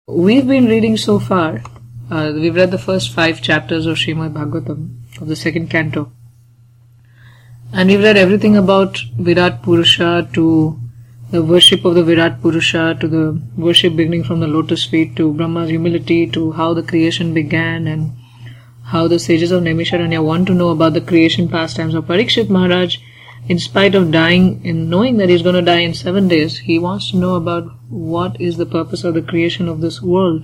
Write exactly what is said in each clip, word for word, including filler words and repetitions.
We've been reading so far. Uh, we've read the first five chapters of Srimad Bhagavatam, of the second canto. And we've read everything about Virat Purusha, to the worship of the Virat Purusha, to the worship beginning from the lotus feet, to Brahma's humility, to how the creation began, and how the sages of Naimisharanya want to know about the creation pastimes of Parikshit Maharaj. In spite of dying, in knowing that he's going to die in seven days, he wants to know about what is the purpose of the creation of this world.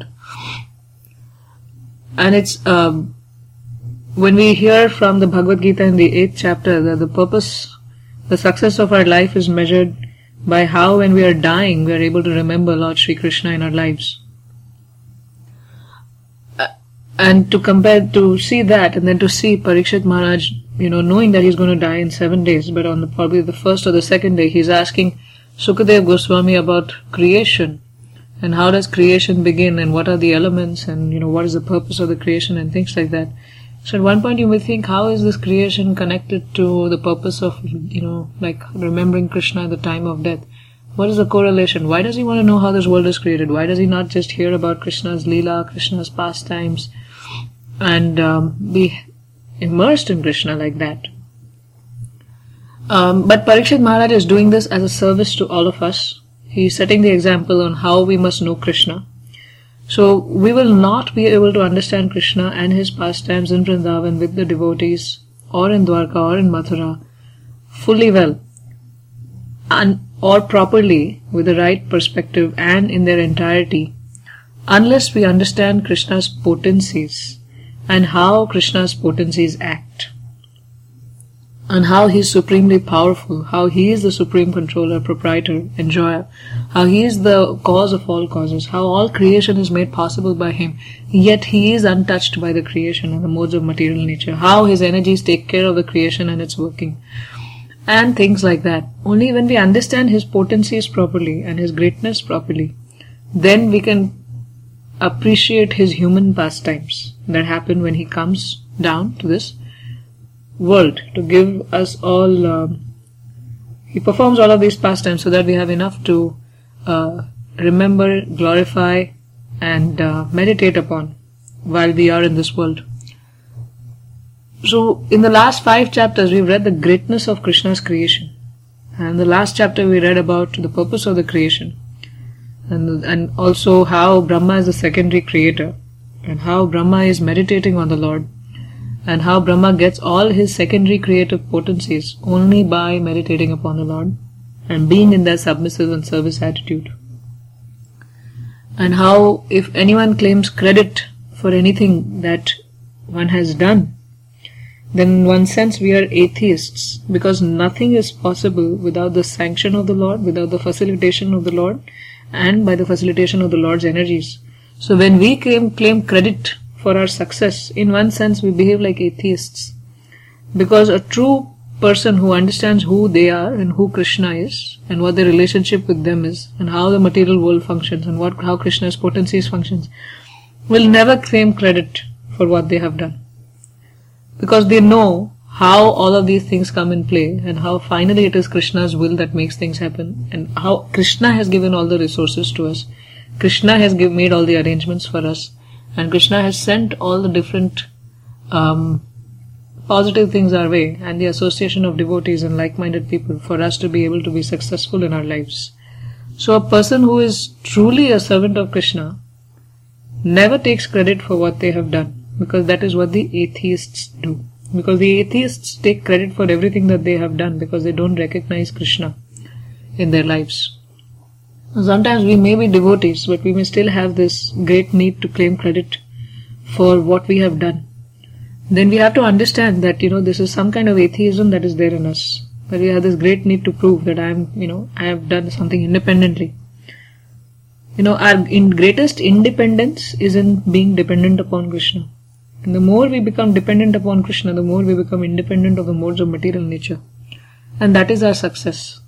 And it's um, when we hear from the Bhagavad Gita in the eighth chapter that the purpose, the success of our life is measured by how, when we are dying, we are able to remember Lord Shri Krishna in our lives. Uh, and to compare, to see that, and then to see Parikshit Maharaj, you know, knowing that he's going to die in seven days, but on the probably the first or the second day, he's asking Sukadev Goswami about creation, and how does creation begin, and what are the elements, and you know, what is the purpose of the creation, and things like that. So at one point you may think, how is this creation connected to the purpose of, you know, like remembering Krishna at the time of death? What is the correlation? Why does he want to know how this world is created? Why does he not just hear about Krishna's Leela, Krishna's pastimes, and um, be immersed in Krishna like that? Um, but Parikshit Maharaj is doing this as a service to all of us. He is setting the example on how we must know Krishna. So we will not be able to understand Krishna and his pastimes in Vrindavan with the devotees, or in Dwarka or in Mathura, fully well, and or properly with the right perspective and in their entirety, unless we understand Krishna's potencies and how Krishna's potencies act, and how he is supremely powerful, how he is the supreme controller, proprietor, enjoyer, how he is the cause of all causes, how all creation is made possible by him, yet he is untouched by the creation and the modes of material nature, how his energies take care of the creation and its working, and things like that. Only when we understand his potencies properly and his greatness properly, then we can appreciate his human pastimes that happen when he comes down to this world to give us all. Um, he performs all of these pastimes so that we have enough to uh, remember, glorify, and uh, meditate upon while we are in this world. So, in the last five chapters, we've read the greatness of Krishna's creation, and the last chapter we read about the purpose of the creation, and and also how Brahma is the secondary creator, and how Brahma is meditating on the Lord, and how Brahma gets all his secondary creative potencies only by meditating upon the Lord and being in that submissive and service attitude. And how if anyone claims credit for anything that one has done, then in one sense we are atheists, because nothing is possible without the sanction of the Lord, without the facilitation of the Lord, and by the facilitation of the Lord's energies. So when we claim, claim credit for our success, in one sense we behave like atheists, because a true person who understands who they are and who Krishna is and what their relationship with them is and how the material world functions and what how Krishna's potencies functions will never claim credit for what they have done, because they know how all of these things come in play and how finally it is Krishna's will that makes things happen, and how Krishna has given all the resources to us. Krishna has give, made all the arrangements for us. And Krishna has sent all the different um, positive things our way, and the association of devotees and like-minded people for us to be able to be successful in our lives. So a person who is truly a servant of Krishna never takes credit for what they have done, because that is what the atheists do. Because the atheists take credit for everything that they have done because they don't recognize Krishna in their lives. Sometimes we may be devotees, but we may still have this great need to claim credit for what we have done. Then we have to understand that, you know, this is some kind of atheism that is there in us. But we have this great need to prove that I am, you know, I have done something independently. You know, our in greatest independence is in being dependent upon Krishna. And the more we become dependent upon Krishna, the more we become independent of the modes of material nature. And that is our success.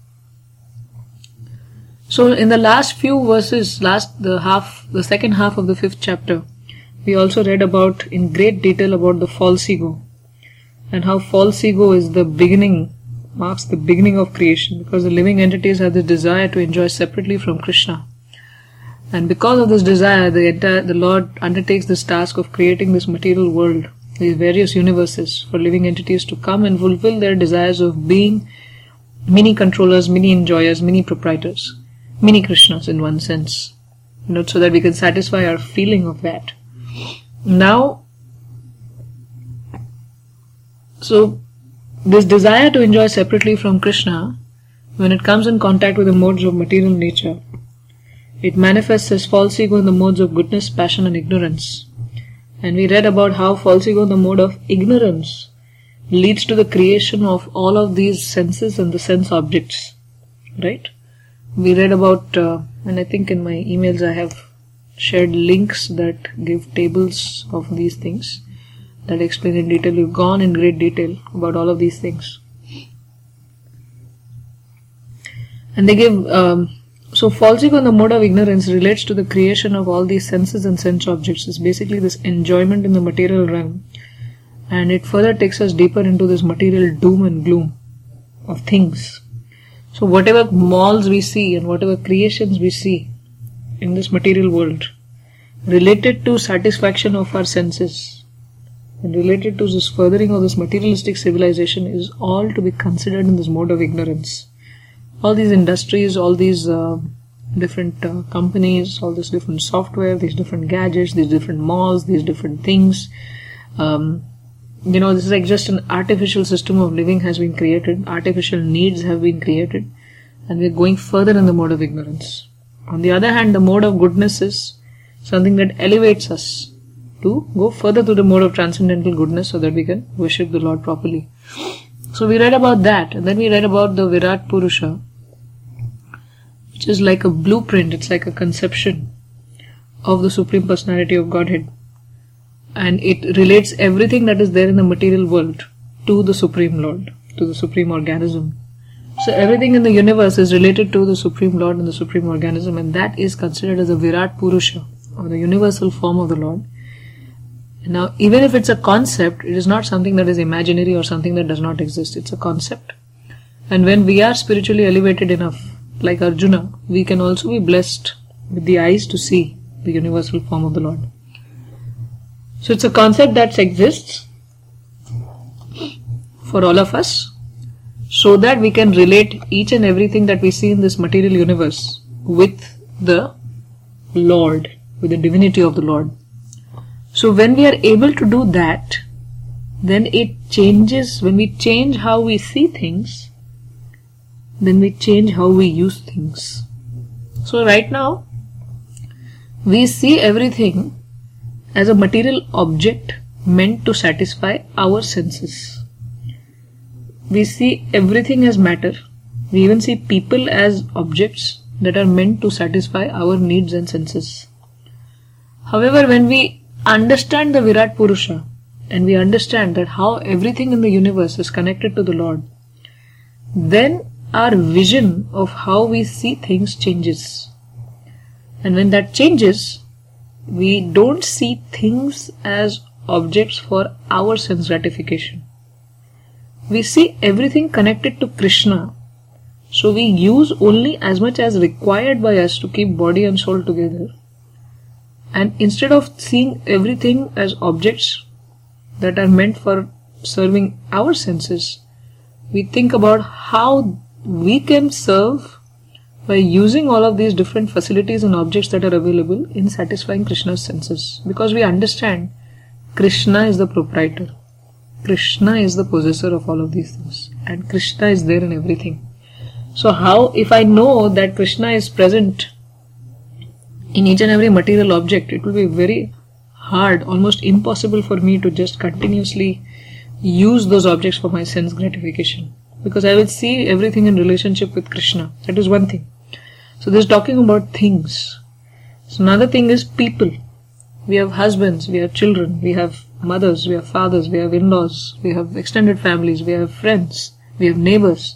So in the last few verses, last the half, the second half of the fifth chapter, we also read about in great detail about the false ego, and how false ego is the beginning, marks the beginning of creation, because the living entities have the desire to enjoy separately from Krishna. And because of this desire, the entire, the Lord undertakes this task of creating this material world, these various universes, for living entities to come and fulfill their desires of being mini controllers, mini enjoyers, mini proprietors, mini Krishnas in one sense, you know, so that we can satisfy our feeling of that. Now, so this desire to enjoy separately from Krishna, when it comes in contact with the modes of material nature, it manifests as false ego in the modes of goodness, passion and ignorance. And we read about how false ego in the mode of ignorance leads to the creation of all of these senses and the sense objects. Right? We read about, uh, and I think in my emails I have shared links that give tables of these things that explain in detail. We've gone in great detail about all of these things. And they give... Um, So false ego in the mode of ignorance relates to the creation of all these senses and sense objects. It's basically this enjoyment in the material realm, and it further takes us deeper into this material doom and gloom of things. So whatever malls we see and whatever creations we see in this material world related to satisfaction of our senses and related to this furthering of this materialistic civilization is all to be considered in this mode of ignorance. All these industries, all these uh, different uh, companies, all this different software, these different gadgets, these different malls, these different things. Um, you know, this is like just an artificial system of living has been created. Artificial needs have been created. And we're going further in the mode of ignorance. On the other hand, the mode of goodness is something that elevates us to go further to the mode of transcendental goodness so that we can worship the Lord properly. So we read about that. And then we read about the Virat Purusha, which is like a blueprint, it's like a conception of the Supreme Personality of Godhead. And it relates everything that is there in the material world to the Supreme Lord, to the Supreme Organism. So everything in the universe is related to the Supreme Lord and the Supreme Organism, and that is considered as a Virat Purusha, or the universal form of the Lord. Now, even if it's a concept, it is not something that is imaginary or something that does not exist. It's a concept. And when we are spiritually elevated enough, like Arjuna, we can also be blessed with the eyes to see the universal form of the Lord. So it's a concept that exists for all of us, so that we can relate each and everything that we see in this material universe with the Lord, with the divinity of the Lord. So when we are able to do that, then it changes, when we change how we see things, then we change how we use things. So right now, we see everything as a material object meant to satisfy our senses. We see everything as matter. We even see people as objects that are meant to satisfy our needs and senses. However, when we understand the Virat Purusha, and we understand that how everything in the universe is connected to the Lord, then our vision of how we see things changes. And when that changes, we don't see things as objects for our sense gratification. We see everything connected to Krishna. So we use only as much as required by us to keep body and soul together. And instead of seeing everything as objects that are meant for serving our senses, we think about how we can serve by using all of these different facilities and objects that are available in satisfying Krishna's senses. Because we understand Krishna is the proprietor. Krishna is the possessor of all of these things. And Krishna is there in everything. So how, if I know that Krishna is present in each and every material object, it will be very hard, almost impossible for me to just continuously use those objects for my sense gratification. Because I will see everything in relationship with Krishna. That is one thing. So this is talking about things. So another thing is people. We have husbands, we have children, we have mothers, we have fathers, we have in-laws, we have extended families, we have friends, we have neighbors.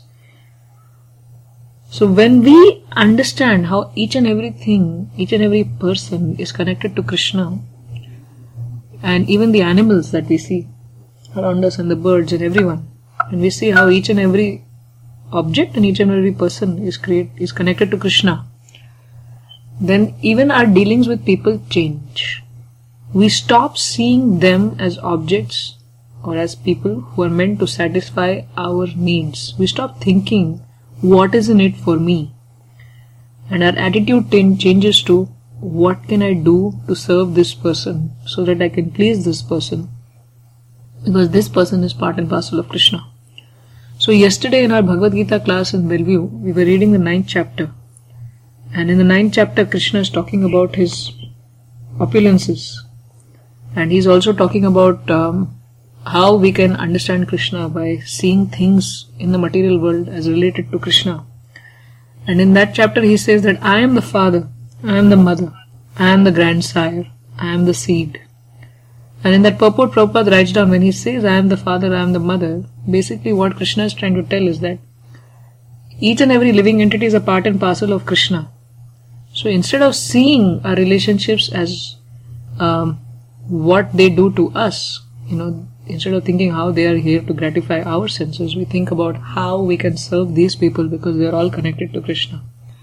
So when we understand how each and everything, each and every person is connected to Krishna, and even the animals that we see around us and the birds and everyone, and we see how each and every object and each and every person is create is connected to Krishna, then even our dealings with people change. We stop seeing them as objects or as people who are meant to satisfy our needs. We stop thinking, what is in it for me? And our attitude t- changes to, what can I do to serve this person so that I can please this person? Because this person is part and parcel of Krishna. So yesterday in our Bhagavad Gita class in Bellevue, we were reading the ninth chapter. And in the ninth chapter, Krishna is talking about his opulences. And he's also talking about um, how we can understand Krishna by seeing things in the material world as related to Krishna. And in that chapter he says that I am the father, I am the mother, I am the grandsire, I am the seed. And in that purport Prabhupada writes down, when he says I am the father, I am the mother, basically what Krishna is trying to tell is that each and every living entity is a part and parcel of Krishna. So instead of seeing our relationships as um, what they do to us, you know, instead of thinking how they are here to gratify our senses, we think about how we can serve these people because they are all connected to Krishna.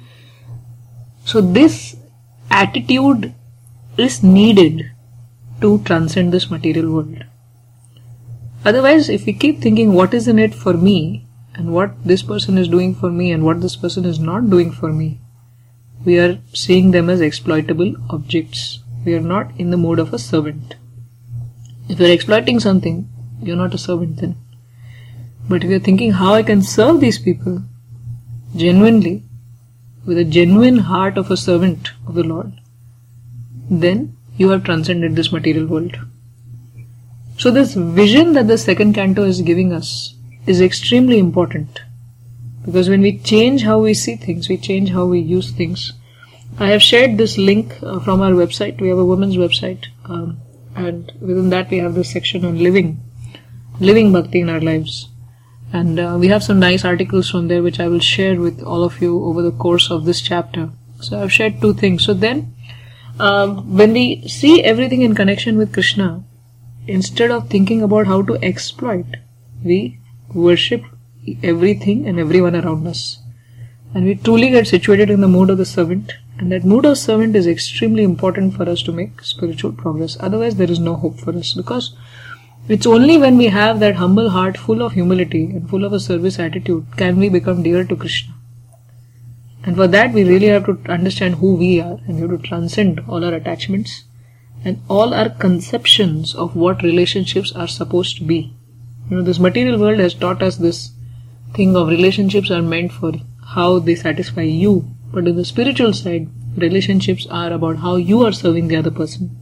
So this attitude is needed to transcend this material world. Otherwise, if we keep thinking what is in it for me and what this person is doing for me and what this person is not doing for me, we are seeing them as exploitable objects. We are not in the mode of a servant. If you are exploiting something, you are not a servant then. But if you are thinking how I can serve these people genuinely, with a genuine heart of a servant of the Lord, then you have transcended this material world. So this vision that the second canto is giving us is extremely important. Because when we change how we see things, we change how we use things. I have shared this link uh, from our website. We have a women's website. Um, and within that we have this section on living. Living bhakti in our lives. And uh, we have some nice articles from there which I will share with all of you over the course of this chapter. So I've shared two things. So then, uh, when we see everything in connection with Krishna, instead of thinking about how to exploit, we worship everything and everyone around us. And we truly get situated in the mood of the servant. And that mood of servant is extremely important for us to make spiritual progress. Otherwise, there is no hope for us. Because it's only when we have that humble heart full of humility and full of a service attitude can we become dear to Krishna. And for that, we really have to understand who we are. And we have to transcend all our attachments and all our conceptions of what relationships are supposed to be. You know, this material world has taught us this thing of relationships are meant for how they satisfy you. But in the spiritual side, relationships are about how you are serving the other person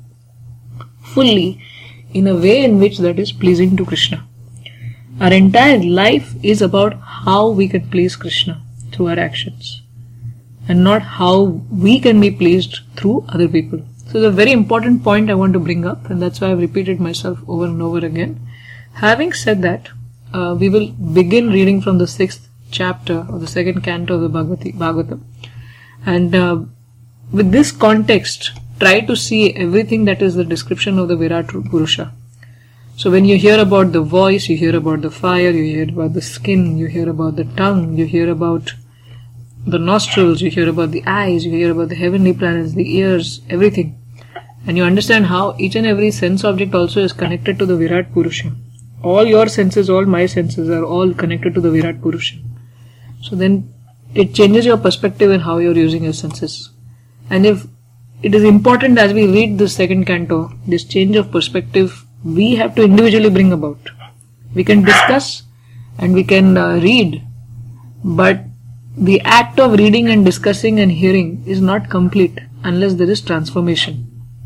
fully in a way in which that is pleasing to Krishna. Our entire life is about how we can please Krishna through our actions and not how we can be pleased through other people. So it's a very important point I want to bring up, and that's why I've repeated myself over and over again. Having said that, uh, we will begin reading from the sixth chapter of the second canto of the Bhagavati, Bhagavatam. And uh, with this context, try to see everything that is the description of the Virat Purusha. So when you hear about the voice, you hear about the fire, you hear about the skin, you hear about the tongue, you hear about the nostrils, you hear about the eyes, you hear about the heavenly planets, the ears, everything. And you understand how each and every sense object also is connected to the Virat Purusha. All your senses, all my senses are all connected to the Virat Purusha. So then it changes your perspective in how you're using your senses. And if it is important as we read this second canto, this change of perspective we have to individually bring about. We can discuss and we can uh, read, but the act of reading and discussing and hearing is not complete unless there is transformation.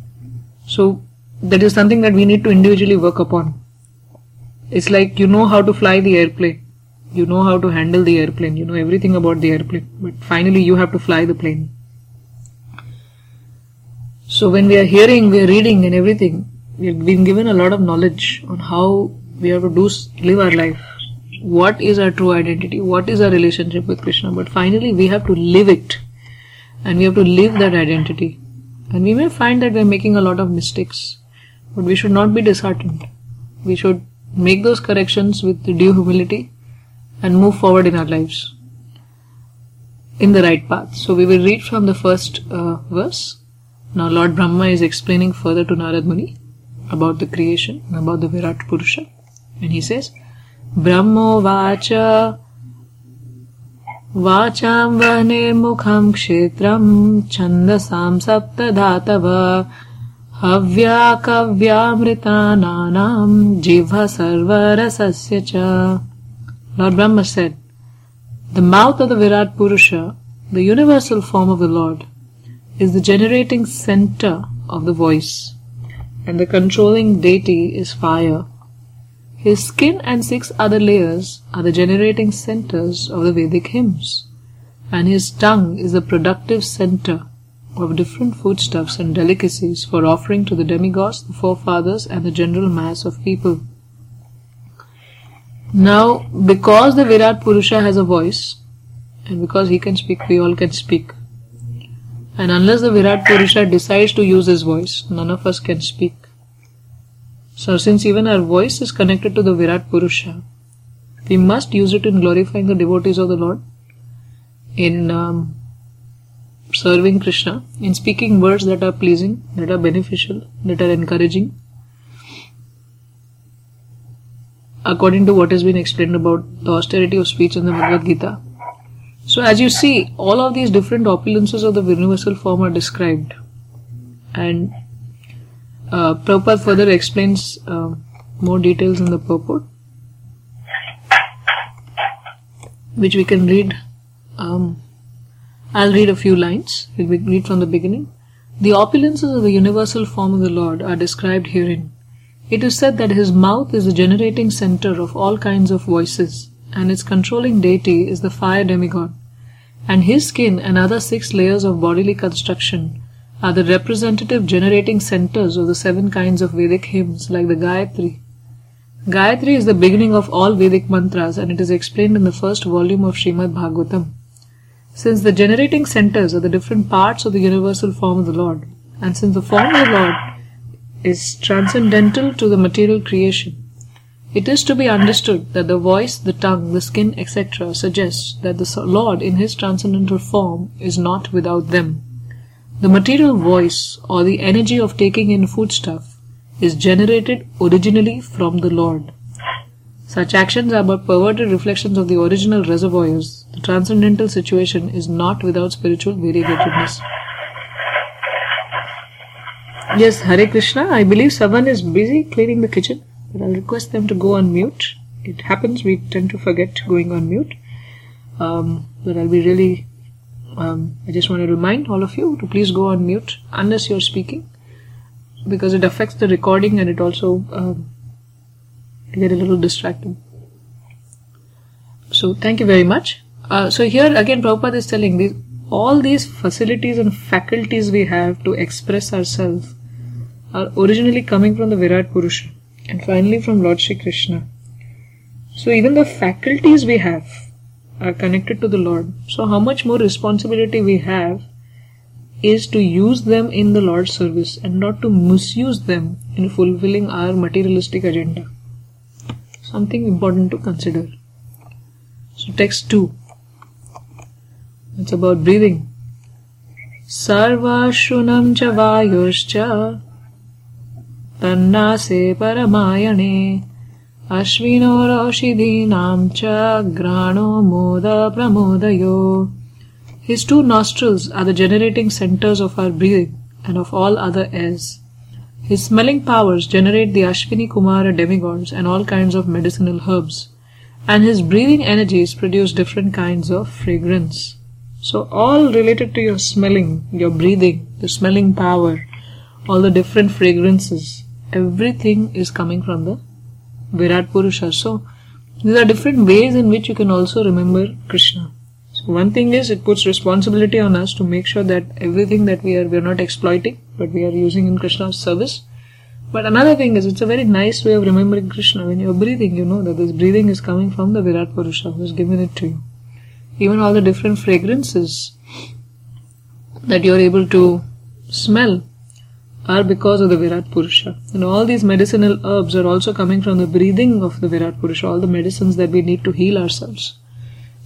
So that is something that we need to individually work upon. It's like you know how to fly the airplane. You know how to handle the airplane. You know everything about the airplane. But finally you have to fly the plane. So when we are hearing, we are reading and everything, we have been given a lot of knowledge on how we have to do live our life. What is our true identity? What is our relationship with Krishna? But finally we have to live it. And we have to live that identity. And we may find that we are making a lot of mistakes. But we should not be disheartened. We should make those corrections with due humility and move forward in our lives. in the right path. So we will read from the first uh, verse. Now Lord Brahma is explaining further to Narad Muni about the creation, about the Virat Purusha. And he says, Brahmo vacha vacham vane mukham kshetram chandasam sapta dhatava havya kavya nanam jivha sarvara sasya cha. Lord Brahma said, the mouth of the Virat Purusha, the universal form of the Lord, is the generating center of the voice, and the controlling deity is fire. His skin and six other layers are the generating centers of the Vedic hymns, and his tongue is the productive center of different foodstuffs and delicacies for offering to the demigods, the forefathers, and the general mass of people. Now, because the Virat Purusha has a voice, and because he can speak, we all can speak. And unless the Virat Purusha decides to use his voice, none of us can speak. So since even our voice is connected to the Virat Purusha, we must use it in glorifying the devotees of the Lord, in um, serving Krishna, in speaking words that are pleasing, that are beneficial, that are encouraging, according to what has been explained about the austerity of speech in the Bhagavad Gita. So as you see, all of these different opulences of the universal form are described. And uh, Prabhupada further explains uh, more details in the purport, which we can read. Um, I'll read a few lines. We'll read from the beginning. The opulences of the universal form of the Lord are described herein. It is said that his mouth is the generating center of all kinds of voices, and its controlling deity is the fire demigod, and his skin and other six layers of bodily construction are the representative generating centers of the seven kinds of Vedic hymns like the Gayatri. Gayatri is the beginning of all Vedic mantras, and it is explained in the first volume of Srimad Bhagavatam. Since the generating centers are the different parts of the universal form of the Lord, and since the form of the Lord is transcendental to the material creation, it is to be understood that the voice, the tongue, the skin, et cetera suggests that the Lord in his transcendental form is not without them. The material voice, or the energy of taking in foodstuff, is generated originally from the Lord. Such actions are but perverted reflections of the original reservoirs. The transcendental situation is not without spiritual variegatedness. Yes, Hare Krishna. I believe someone is busy cleaning the kitchen, but I'll request them to go on mute. It happens, we tend to forget going on mute. Um, but I'll be really, um, I just want to remind all of you to please go on mute unless you're speaking, because it affects the recording and it also um, get a little distracted. So thank you very much. Uh, so here again Prabhupada is telling these, all these facilities and faculties we have to express ourselves are originally coming from the Virat Purusha and finally from Lord Shri Krishna. So even the faculties we have are connected to the Lord. So how much more responsibility we have is to use them in the Lord's service and not to misuse them in fulfilling our materialistic agenda. Something important to consider. So text two. It's about breathing. Sarva shunam cha vayuscha tannase paramayane ashvino roshidinam cha grano moda pramodayo. His two nostrils are the generating centers of our breathing and of all other airs. His smelling powers generate the Ashwini Kumara demigods and all kinds of medicinal herbs, and his breathing energies produce different kinds of fragrance. So all related to your smelling, your breathing, the smelling power, all the different fragrances, everything is coming from the Virat Purusha. So these are different ways in which you can also remember Krishna. So one thing is, it puts responsibility on us to make sure that everything that we are, we are not exploiting, but we are using in Krishna's service. But another thing is, it's a very nice way of remembering Krishna. When you are breathing, you know that this breathing is coming from the Virat Purusha who has given it to you. Even all the different fragrances that you are able to smell are because of the Virat Purusha. And all these medicinal herbs are also coming from the breathing of the Virat Purusha, all the medicines that we need to heal ourselves.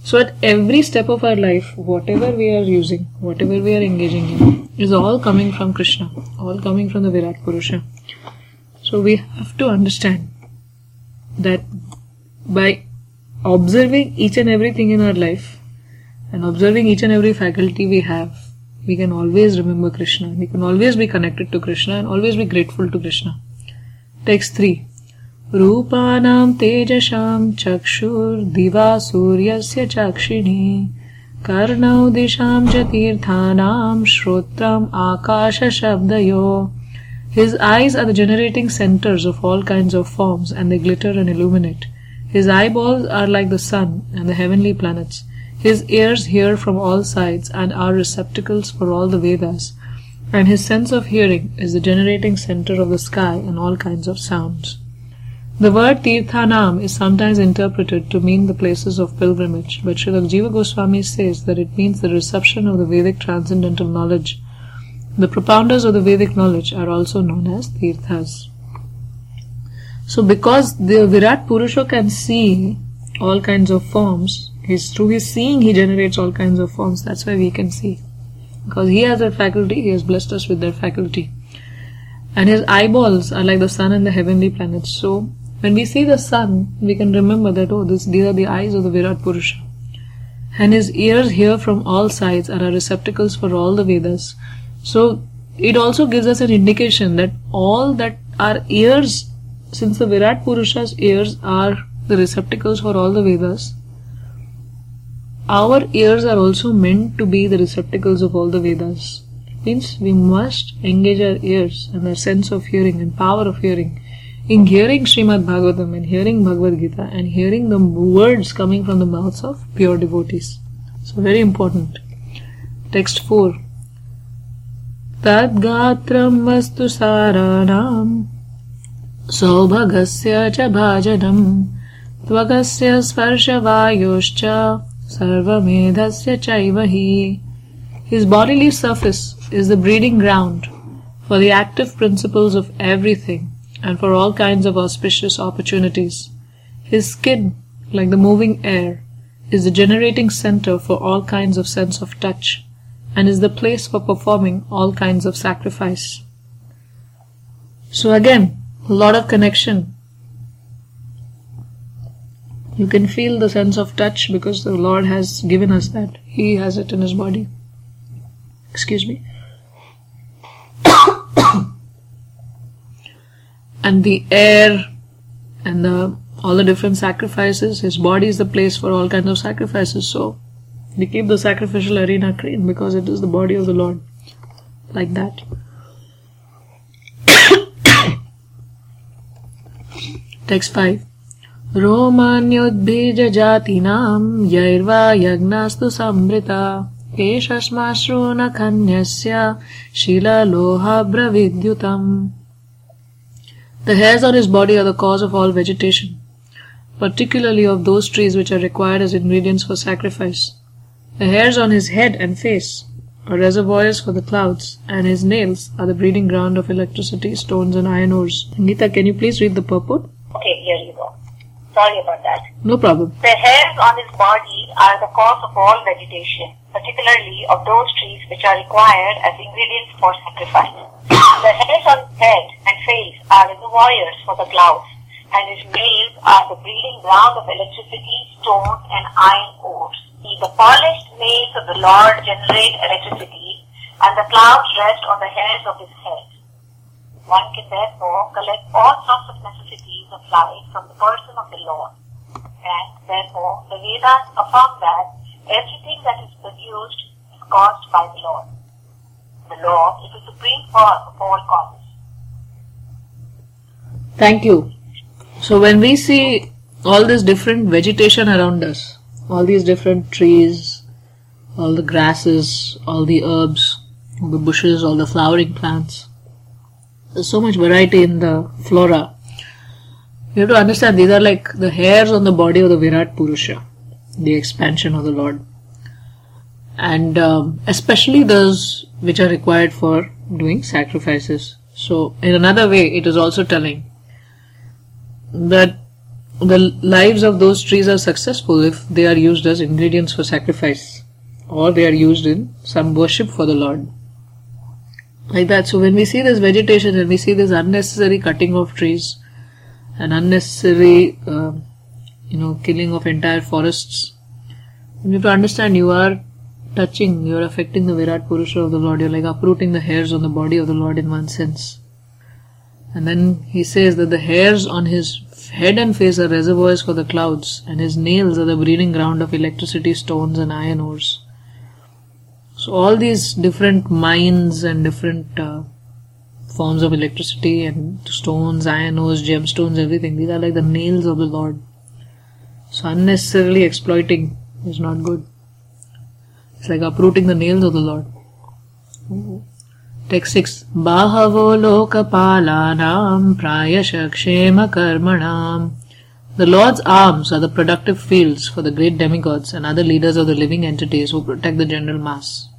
So at every step of our life, whatever we are using, whatever we are engaging in, is all coming from Krishna, all coming from the Virat Purusha. So we have to understand that by observing each and everything in our life and observing each and every faculty we have, we can always remember Krishna. We can always be connected to Krishna and always be grateful to Krishna. Text three. Rupanam tejasham chakshur diva suryasya chakshini karnau disham cha tirthanam shrotram akasha shabdayo. His eyes are the generating centers of all kinds of forms and they glitter and illuminate. His eyeballs are like the sun and the heavenly planets. His ears hear from all sides and are receptacles for all the Vedas. And his sense of hearing is the generating center of the sky and all kinds of sounds. The word Tirthanam is sometimes interpreted to mean the places of pilgrimage, but Srila Jiva Goswami says that it means the reception of the Vedic transcendental knowledge. The propounders of the Vedic knowledge are also known as Tirthas. So because the Virat Purusha can see all kinds of forms, his, through his seeing he generates all kinds of forms, that's why we can see. Because he has that faculty, he has blessed us with that faculty. And his eyeballs are like the sun and the heavenly planets. So when we see the sun, we can remember that, oh, this, these are the eyes of the Virat Purusha. And his ears hear from all sides and are receptacles for all the Vedas. So it also gives us an indication that all that our ears, since the Virat Purusha's ears are the receptacles for all the Vedas, our ears are also meant to be the receptacles of all the Vedas. It means we must engage our ears and our sense of hearing and power of hearing in hearing Srimad Bhagavatam and hearing Bhagavad Gita and hearing the words coming from the mouths of pure devotees. So very important. Text four. Tad gatram vastu saranam saubhagasya cha bhajanam tvagasya sparsha vayoscha sarvamedhasya chaivahi. His bodily surface is the breeding ground for the active principles of everything and for all kinds of auspicious opportunities. His skin, like the moving air, is the generating center for all kinds of sense of touch and is the place for performing all kinds of sacrifice. So again, a lot of connection. You can feel the sense of touch because the Lord has given us that. He has it in His body. Excuse me. And the air and the all the different sacrifices, His body is the place for all kinds of sacrifices. So we keep the sacrificial arena clean because it is the body of the Lord. Like that. Text five. Romanyodbija jatinam yairva yagnastu sambrita eshasmasruna kanyasya shila loha bravidyutam. The hairs on his body are the cause of all vegetation, particularly of those trees which are required as ingredients for sacrifice. The hairs on his head and face are reservoirs for the clouds, and his nails are the breeding ground of electricity, stones and iron ores. Geeta, can you please read the purport? Okay, here you go. Sorry about that. No problem. The hairs on his body are the cause of all vegetation, particularly of those trees which are required as ingredients for sacrifice. The hairs on his head and face are reservoirs for the clouds, and his nails are the breeding ground of electricity, stones, and iron ores. The polished nails of the Lord generate electricity, and the clouds rest on the hairs of his head. One can therefore collect all sorts of necessities of life from the person of the Lord, and therefore the Vedas affirm that everything that is produced is caused by the Lord. The Lord is the supreme cause of all causes. Thank you. So when we see all this different vegetation around us, all these different trees, all the grasses, all the herbs, all the bushes, all the flowering plants, there's so much variety in the flora. You have to understand these are like the hairs on the body of the Virat Purusha, the expansion of the Lord. And um, especially those which are required for doing sacrifices. So in another way, it is also telling that the lives of those trees are successful if they are used as ingredients for sacrifice, or they are used in some worship for the Lord. Like that. So when we see this vegetation and we see this unnecessary cutting of trees and unnecessary, uh, you know, killing of entire forests, you have to understand you are touching, you are affecting the Virat Purusha of the Lord. You are like uprooting the hairs on the body of the Lord in one sense. And then he says that the hairs on his head and face are reservoirs for the clouds, and his nails are the breeding ground of electricity, stones and iron ores. So all these different mines and different uh, forms of electricity and stones, iron ores, gemstones, everything, these are like the nails of the Lord. So unnecessarily exploiting is not good. It's like uprooting the nails of the Lord. Text six. Bahavo lokapalanam prayasha kshema karmanam. The Lord's arms are the productive fields for the great demigods and other leaders of the living entities who protect the general mass.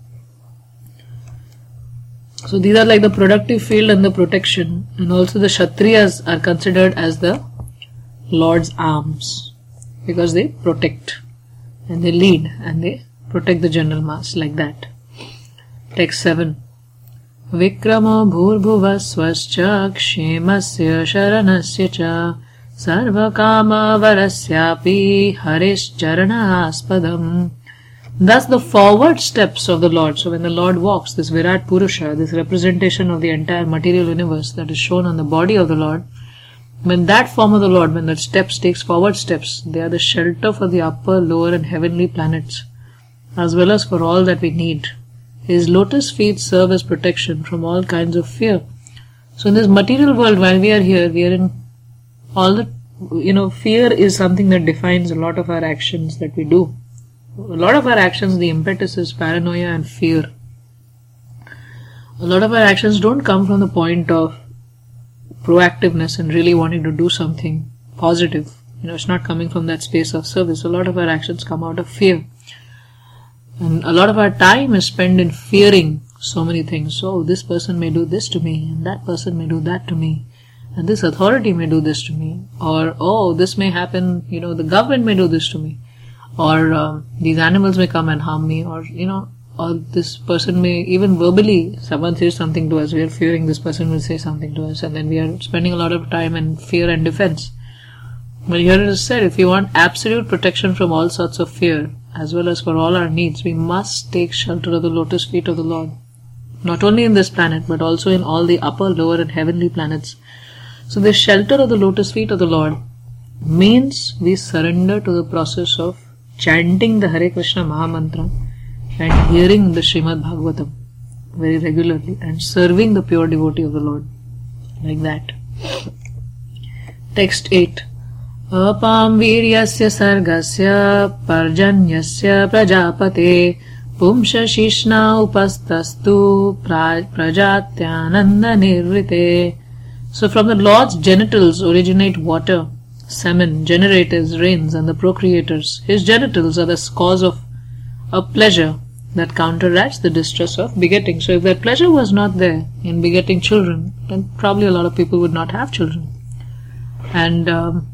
So these are like the productive field and the protection, and also the Kshatriyas are considered as the Lord's arms because they protect and they lead and they protect the general mass, like that. Text seven. Vikramo bhurbhuvasvascha kshemasya sharanasya cha sarvakama varasyapi harish charana aspadam. Thus the forward steps of the Lord. So when the Lord walks, this Virat Purusha, this representation of the entire material universe that is shown on the body of the Lord, when that form of the Lord, when that steps takes forward steps, they are the shelter for the upper, lower and heavenly planets, as well as for all that we need. His lotus feet serve as protection from all kinds of fear. So in this material world, while we are here, we are in all the, you know, fear is something that defines a lot of our actions that we do. A lot of our actions, the impetus is paranoia and fear. A lot of our actions don't come from the point of proactiveness and really wanting to do something positive. You know, it's not coming from that space of service. A lot of our actions come out of fear. And a lot of our time is spent in fearing so many things. So this person may do this to me, and that person may do that to me, and this authority may do this to me, or oh, this may happen, you know, the government may do this to me, or um, these animals may come and harm me, or you know, or this person may, even verbally, someone says something to us, we are fearing this person will say something to us, and then we are spending a lot of time in fear and defense. But here it is said, if you want absolute protection from all sorts of fear, as well as for all our needs, we must take shelter of the lotus feet of the Lord. Not only in this planet, but also in all the upper, lower and heavenly planets. So the shelter of the lotus feet of the Lord means we surrender to the process of chanting the Hare Krishna Mahamantra and hearing the Srimad Bhagavatam very regularly and serving the pure devotee of the Lord. Like that. Text eight. Apam viryasya sargasya parjanyasya prajapate pumsha shishna upastastu prajatyananda nirvrite. So from the Lord's genitals originate water, semen, generators, rains and the procreators. His genitals are the cause of a pleasure that counteracts the distress of begetting. So if that pleasure was not there in begetting children, then probably a lot of people would not have children. And um,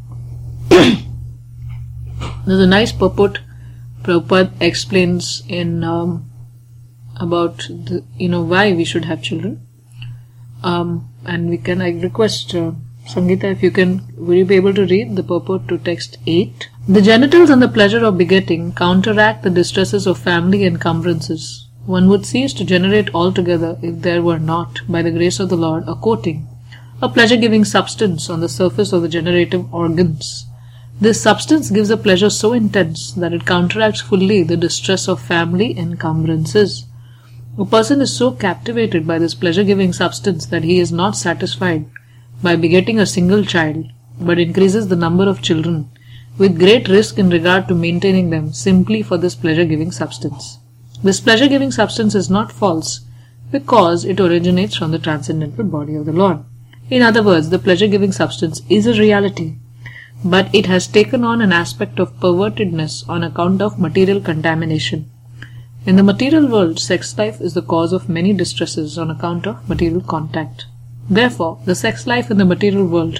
there's a nice purport Prabhupada explains in um, about the, you know, why we should have children. Um, and we can, I request uh, Sangeeta, if you can, will you be able to read the purport to text eight? The genitals and the pleasure of begetting counteract the distresses of family encumbrances. One would cease to generate altogether if there were not, by the grace of the Lord, a coating, a pleasure-giving substance on the surface of the generative organs. This substance gives a pleasure so intense that it counteracts fully the distress of family encumbrances. A person is so captivated by this pleasure-giving substance that he is not satisfied by begetting a single child, but increases the number of children, with great risk in regard to maintaining them simply for this pleasure-giving substance. This pleasure-giving substance is not false, because it originates from the transcendental body of the Lord. In other words, the pleasure-giving substance is a reality, but it has taken on an aspect of pervertedness on account of material contamination. In the material world, sex life is the cause of many distresses on account of material contact. Therefore, the sex life in the material world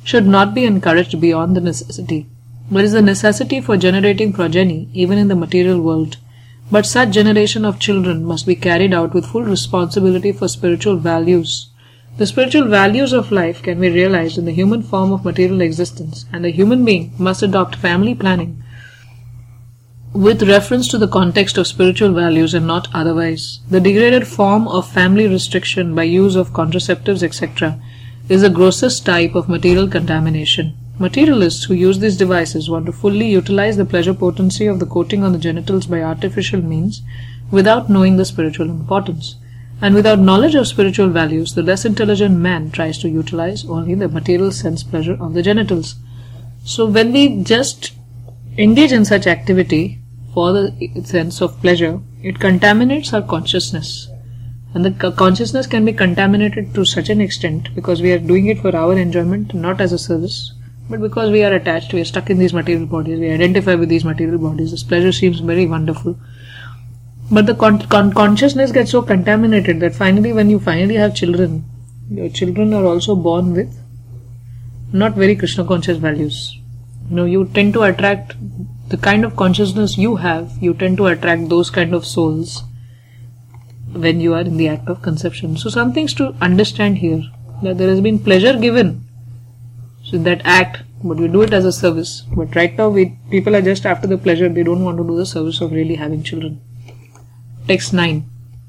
should not be encouraged beyond the necessity. There is a necessity for generating progeny even in the material world, but such generation of children must be carried out with full responsibility for spiritual values. The spiritual values of life can be realized in the human form of material existence, and the human being must adopt family planning with reference to the context of spiritual values and not otherwise. The degraded form of family restriction by use of contraceptives, et cetera is the grossest type of material contamination. Materialists who use these devices want to fully utilize the pleasure potency of the coating on the genitals by artificial means without knowing the spiritual importance. And without knowledge of spiritual values, the less intelligent man tries to utilize only the material sense pleasure of the genitals. So when we just engage in such activity for the sense of pleasure, it contaminates our consciousness. And the consciousness can be contaminated to such an extent because we are doing it for our enjoyment, not as a service, but because we are attached, we are stuck in these material bodies, we identify with these material bodies. This pleasure seems very wonderful. But the con- con- consciousness gets so contaminated that finally when you finally have children, your children are also born with not very Krishna conscious values. You know, you tend to attract the kind of consciousness you have, you tend to attract those kind of souls when you are in the act of conception. So some things to understand here, that there has been pleasure given. So that act, but we do it as a service. But right now, we people are just after the pleasure. They don't want to do the service of really having children. Text nine.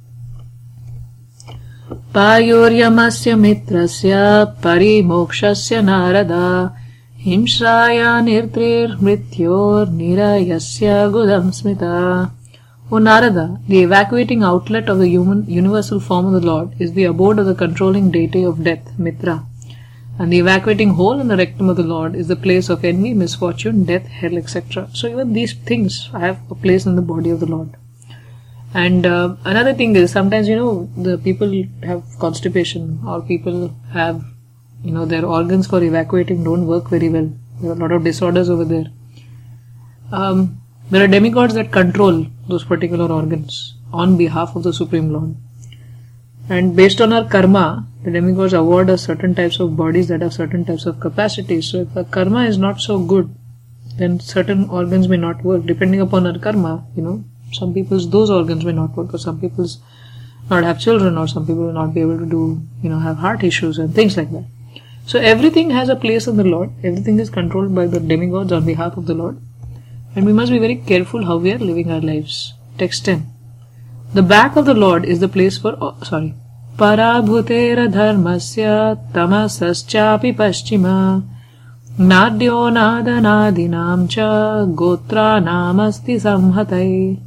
Payuryamasya mitrasya parimokshasya narada himshraya nirtrir mrityor nirayasya gudam smita. O Narada, the evacuating outlet of the human universal form of the Lord is the abode of the controlling deity of death, Mitra. And the evacuating hole in the rectum of the Lord is the place of envy, misfortune, death, hell, et cetera. So even these things have a place in the body of the Lord. And uh, another thing is, sometimes, you know, the people have constipation, or people have, you know, their organs for evacuating don't work very well. There are a lot of disorders over there. Um, there are demigods that control those particular organs on behalf of the Supreme Lord. And based on our karma, the demigods award us certain types of bodies that have certain types of capacities. So if our karma is not so good, then certain organs may not work. Depending upon our karma, you know, some people's those organs may not work, or some people's not have children, or some people will not be able to do, you know, have heart issues and things like that. So everything has a place in the Lord. Everything is controlled by the demigods on behalf of the Lord. And we must be very careful how we are living our lives. Text ten. The back of the Lord is the place for, oh, sorry, Parabhutera dharmasya tamasaschapi paschima nadyo nadanadinam cha gotra namasti samhatai.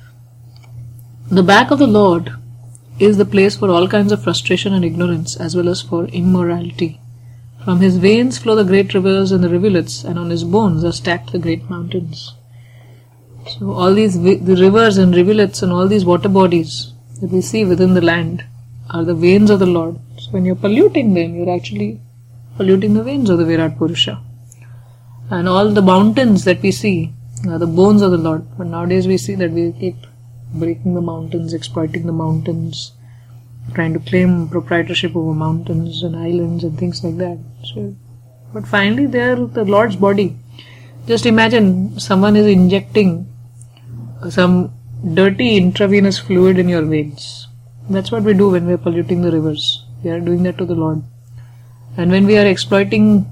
The back of the Lord is the place for all kinds of frustration and ignorance, as well as for immorality. From his veins flow the great rivers and the rivulets, and on his bones are stacked the great mountains. So all these the rivers and rivulets and all these water bodies that we see within the land are the veins of the Lord. So when you're polluting them, you're actually polluting the veins of the Virat Purusha. And all the mountains that we see are the bones of the Lord. But nowadays we see that we keep breaking the mountains, exploiting the mountains, trying to claim proprietorship over mountains and islands and things like that. So, but finally they are the Lord's body. Just imagine someone is injecting some dirty intravenous fluid in your veins. That's what we do when we are polluting the rivers. We are doing that to the Lord. And when we are exploiting,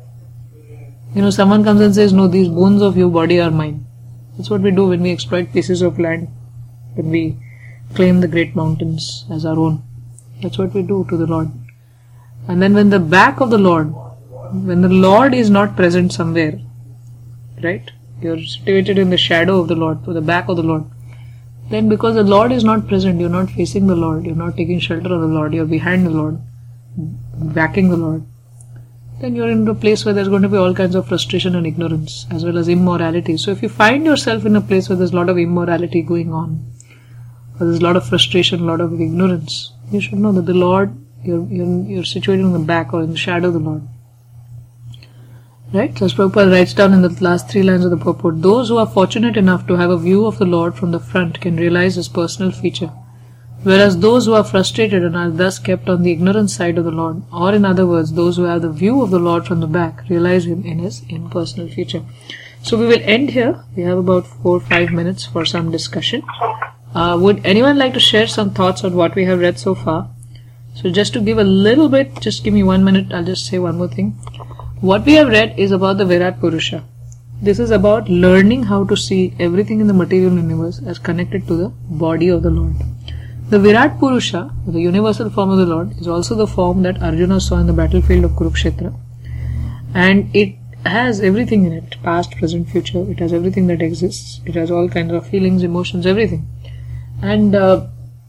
you know, someone comes and says, no, these bones of your body are mine. That's what we do when we exploit pieces of land, when we claim the great mountains as our own. That's what we do to the Lord. And then when the back of the Lord, when the Lord is not present somewhere, right? You're situated in the shadow of the Lord, or the back of the Lord. Then because the Lord is not present, you're not facing the Lord, you're not taking shelter of the Lord, you're behind the Lord, backing the Lord. Then you're in a place where there's going to be all kinds of frustration and ignorance, as well as immorality. So if you find yourself in a place where there's a lot of immorality going on, or there's a lot of frustration, a lot of ignorance, you should know that the Lord, you're, you're, you're situated in the back or in the shadow of the Lord. Right? So as Prabhupada writes down in the last three lines of the purport, those who are fortunate enough to have a view of the Lord from the front can realize his personal feature. Whereas those who are frustrated and are thus kept on the ignorant side of the Lord, or in other words, those who have the view of the Lord from the back, realize Him in His impersonal feature. So we will end here. We have about four or five minutes for some discussion. Uh, would anyone like to share some thoughts on what we have read so far? So just to give a little bit, just give me one minute, I'll just say one more thing. What we have read is about the Virat Purusha. This is about learning how to see everything in the material universe as connected to the body of the Lord. The Virat Purusha, the universal form of the Lord, is also the form that Arjuna saw in the battlefield of Kurukshetra. And it has everything in it, past, present, future. It has everything that exists. It has all kinds of feelings, emotions, everything. And uh,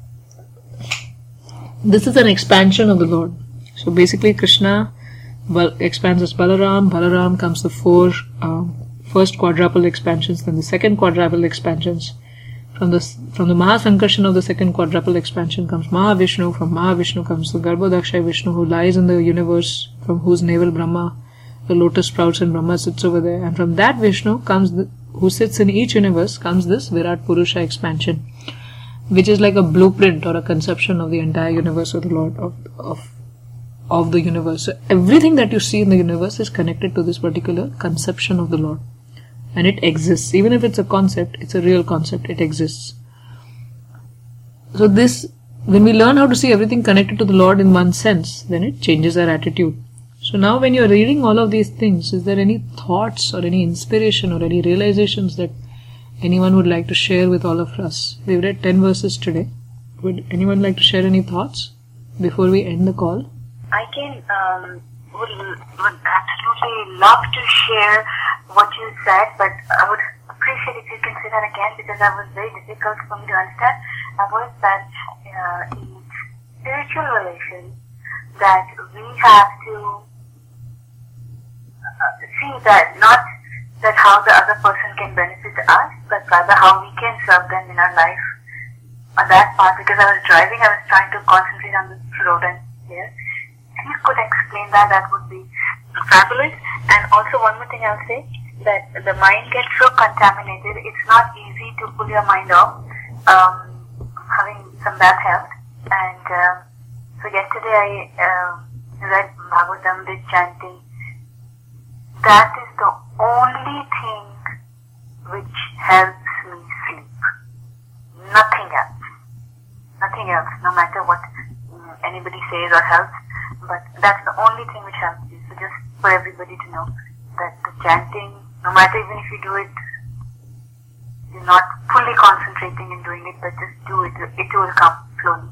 this is an expansion of the Lord. So basically Krishna expands as Balaram. Balaram comes the four um, first quadruple expansions, then the second quadruple expansions. From the from the Mahasankarshan of the second quadruple expansion comes Mahavishnu. From Mahavishnu comes the Garbhodakshaya Vishnu, who lies in the universe, from whose navel Brahma, the lotus sprouts, and Brahma sits over there. And from that Vishnu comes the, who sits in each universe, comes this Virat Purusha expansion, which is like a blueprint or a conception of the entire universe of the Lord, of of of the universe. So everything that you see in the universe is connected to this particular conception of the Lord. And it exists. Even if it's a concept, it's a real concept. It exists. So this, when we learn how to see everything connected to the Lord in one sense, then it changes our attitude. So now when you're reading all of these things, is there any thoughts or any inspiration or any realizations that anyone would like to share with all of us? We've read ten verses today. Would anyone like to share any thoughts before we end the call? I can, um, would, would absolutely love to share what you said, but I would appreciate if you can say that again, because that was very difficult for me to understand. I was that uh, in spiritual relations that we have to uh, see that not that how the other person can benefit us, but rather how we can serve them in our life. On that part, because I was driving, I was trying to concentrate on the road and here. If you could explain that, that would be fabulous. And also one more thing I'll say, that the mind gets so contaminated, it's not easy to pull your mind off, um, having some bad health. And uh, so yesterday I uh, read Bhagavatam, did chanting. That is the only thing which helps me sleep. Nothing else. Nothing else, no matter what um, anybody says or helps. But that's the only thing which helps you. So just for everybody to know that the chanting, no matter even if you do it, you're not fully concentrating in doing it, but just do it. It will come slowly.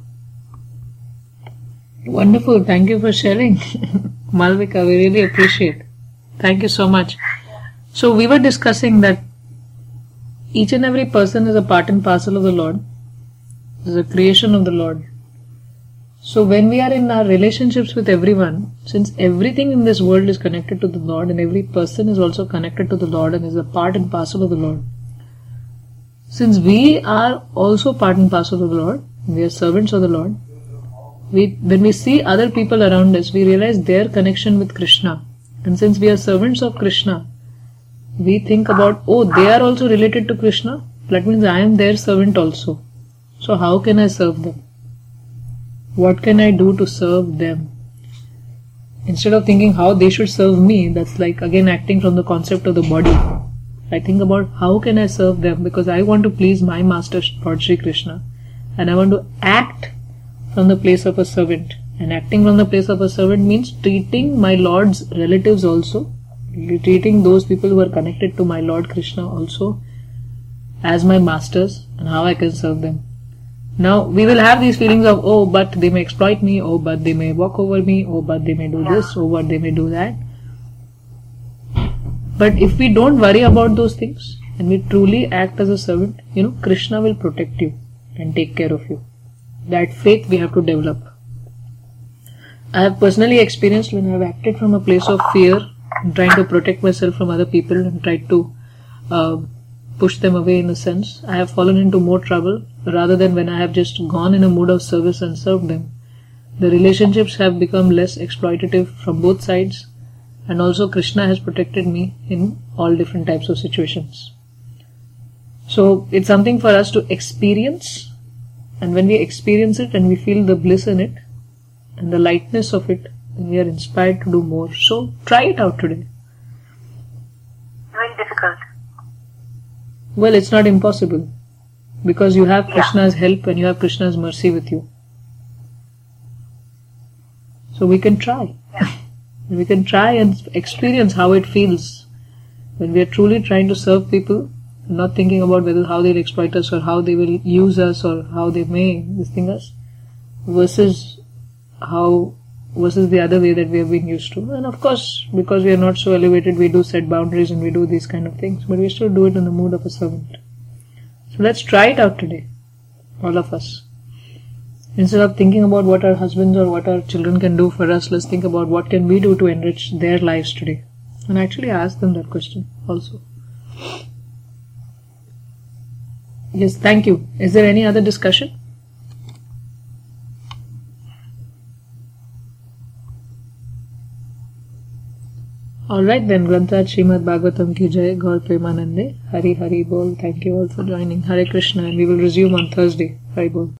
Wonderful. Thank you for sharing. Malvika, we really appreciate. Thank you so much. So we were discussing that each and every person is a part and parcel of the Lord. Is a creation of the Lord. So when we are in our relationships with everyone, since everything in this world is connected to the Lord and every person is also connected to the Lord and is a part and parcel of the Lord, since we are also part and parcel of the Lord, we are servants of the Lord, we, when we see other people around us, we realize their connection with Krishna. And since we are servants of Krishna, we think about, oh, they are also related to Krishna. That means I am their servant also. So how can I serve them? What can I do to serve them? Instead of thinking how they should serve me, that's like again acting from the concept of the body. I think about how can I serve them, because I want to please my master Lord Shri Krishna, and I want to act from the place of a servant. And acting from the place of a servant means treating my Lord's relatives also, treating those people who are connected to my Lord Krishna also as my masters, and how I can serve them. Now, we will have these feelings of, oh, but they may exploit me, oh, but they may walk over me, oh, but they may do this, oh, but they may do that. But if we don't worry about those things, and we truly act as a servant, you know, Krishna will protect you and take care of you. That faith we have to develop. I have personally experienced when I have acted from a place of fear, and trying to protect myself from other people and tried to uh, push them away in a sense, I have fallen into more trouble rather than when I have just gone in a mood of service and served them. The relationships have become less exploitative from both sides, and also Krishna has protected me in all different types of situations. So it's something for us to experience And when we experience it and we feel the bliss in it and the lightness of it, then we are inspired to do more. So try it out today. Very difficult. Well, it's not impossible, because you have Yeah. Krishna's help and you have Krishna's mercy with you. So we can try. Yeah. We can try and experience how it feels when we are truly trying to serve people, not thinking about whether how they'll exploit us or how they will use us or how they may this thing us, versus how versus the other way that we have been used to. And of course, because we are not so elevated, we do set boundaries and we do these kind of things, but we still do it in the mood of a servant. So let's try it out today, all of us. Instead of thinking about what our husbands or what our children can do for us, let's think about what can we do to enrich their lives today. And actually ask them that question also. Yes, thank you. Is there any other discussion? Alright then, Grantha Srimad Bhagavatam ki jai, Gaur Premanande, Hari Hari Bol. Thank you all for joining. Hare Krishna, and we will resume on Thursday. Hari Bol.